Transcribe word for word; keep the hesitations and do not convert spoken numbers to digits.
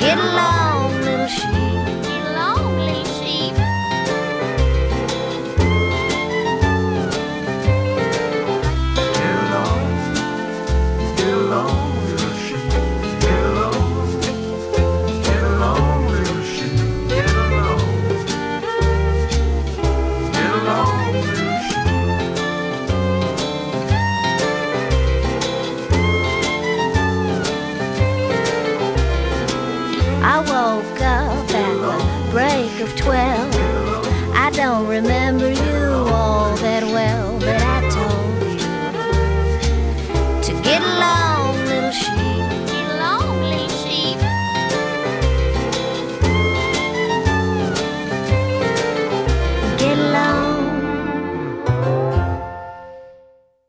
Get along, little sheep. Get along, little sheep. Get along, get along, little sheep. Get along, get along, little sheep. Get along, get along, little sheep. I woke up at the break of twelve. I don't remember you all that well.